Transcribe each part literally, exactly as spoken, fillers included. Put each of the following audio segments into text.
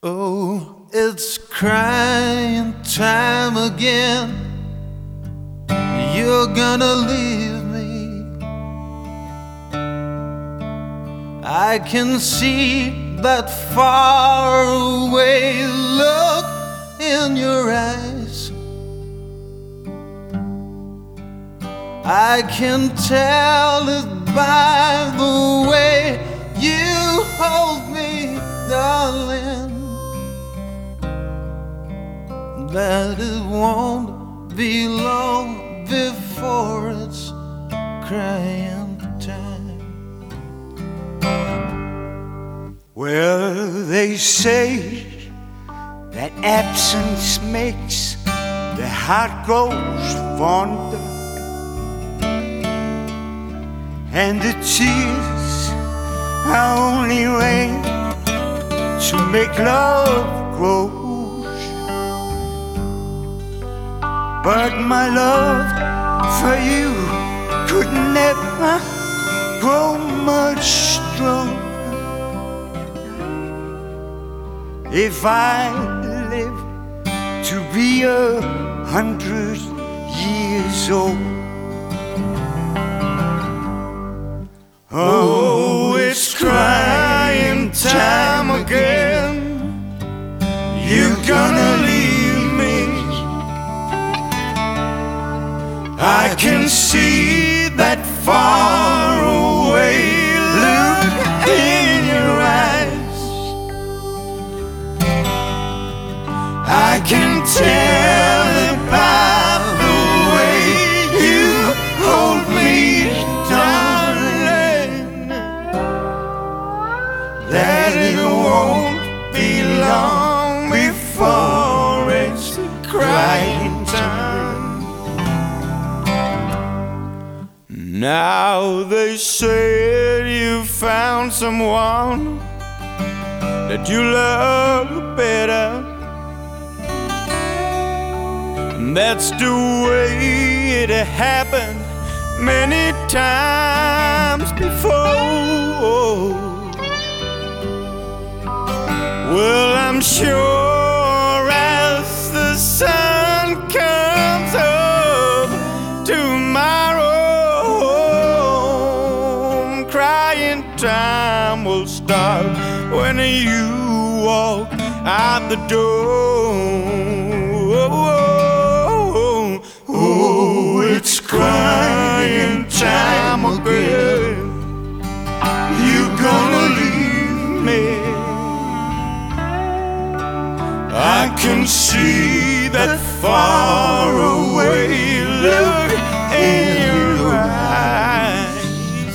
Oh, it's crying time again. You're gonna leave me. I can see that far away look in your eyes. I can tell it by the way you hold me, darling, that it won't be long before it's crying time. Well, they say that absence makes the heart grows fonder, and the tears are only rain to make love grows. But my love for you could never grow much stronger if I live to be a hundred years old. Oh, it's crying time again. You're gonna leave me. I can see that far away look in your eyes. I can tell it by the way you hold me, darling, that it won't be long before it's crying time. Now they said you found someone that you love better. That's the way it happened many times before. Well, I'm sure as the sun comes up tomorrow, crying time will start when you walk out the door. Oh, it's crying time again. You're gonna leave me. I can see that far away look in your eyes.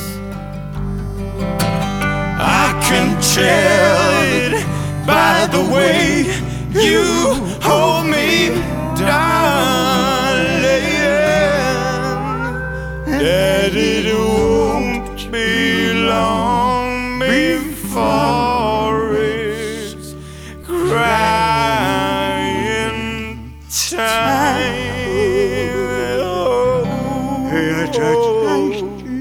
I can tell it by the way you hold me, darling, that it won't be long before it's crying time. Hey, I tried to